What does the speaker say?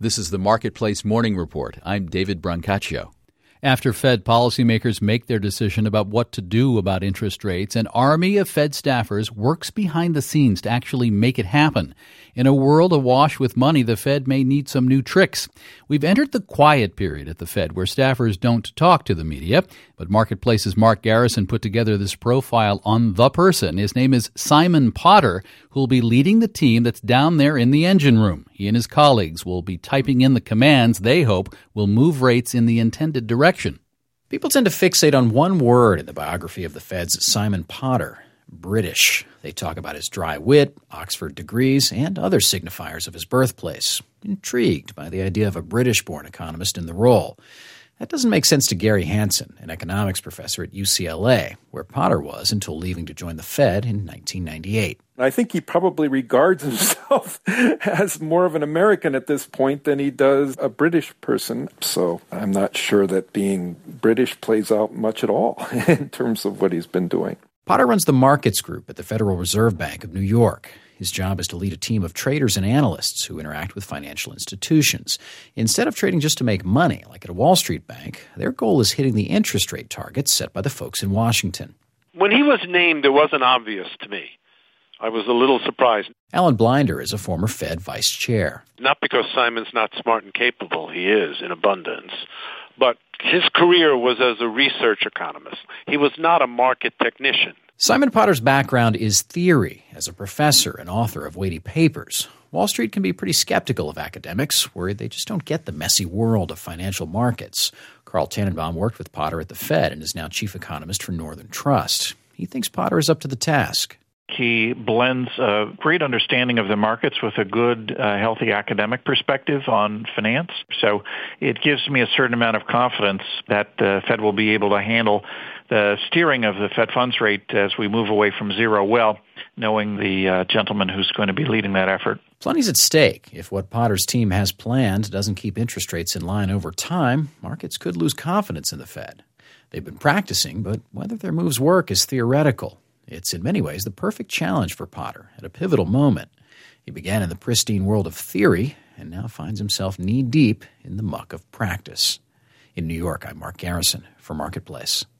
This is the Marketplace Morning Report. I'm David Brancaccio. After Fed policymakers make their decision about what to do about interest rates, an army of Fed staffers works behind the scenes to actually make it happen. In a world awash with money, the Fed may need some new tricks. We've entered the quiet period at the Fed where staffers don't talk to the media, but Marketplace's Mark Garrison put together this profile on the person. His name is Simon Potter, who will be leading the team that's down there in the engine room. He and his colleagues will be typing in the commands they hope will move rates in the intended direction. People tend to fixate on one word in the biography of the Fed's Simon Potter: British. They talk about his dry wit, Oxford degrees, and other signifiers of his birthplace. Intrigued by the idea of a British-born economist in the role. That doesn't make sense to Gary Hansen, an economics professor at UCLA, where Potter was until leaving to join the Fed in 1998. I think he probably regards himself as more of an American at this point than he does a British person. So I'm not sure that being British plays out much at all in terms of what he's been doing. Potter runs the markets group at the Federal Reserve Bank of New York. His job is to lead a team of traders and analysts who interact with financial institutions. Instead of trading just to make money, like at a Wall Street bank, their goal is hitting the interest rate targets set by the folks in Washington. When he was named, it wasn't obvious to me. I was a little surprised. Alan Blinder is a former Fed vice chair. Not because Simon's not smart and capable, he is in abundance, but his career was as a research economist. He was not a market technician. Simon Potter's background is theory. As a professor and author of weighty papers, Wall Street can be pretty skeptical of academics, worried they just don't get the messy world of financial markets. Carl Tannenbaum worked with Potter at the Fed and is now chief economist for Northern Trust. He thinks Potter is up to the task. He blends a great understanding of the markets with a good, healthy academic perspective on finance. So it gives me a certain amount of confidence that the Fed will be able to handle the steering of the Fed funds rate as we move away from zero well, knowing the gentleman who's going to be leading that effort. Plenty's at stake. If what Potter's team has planned doesn't keep interest rates in line over time, markets could lose confidence in the Fed. They've been practicing, but whether their moves work is theoretical. It's in many ways the perfect challenge for Potter at a pivotal moment. He began in the pristine world of theory and now finds himself knee-deep in the muck of practice. In New York, I'm Mark Garrison for Marketplace.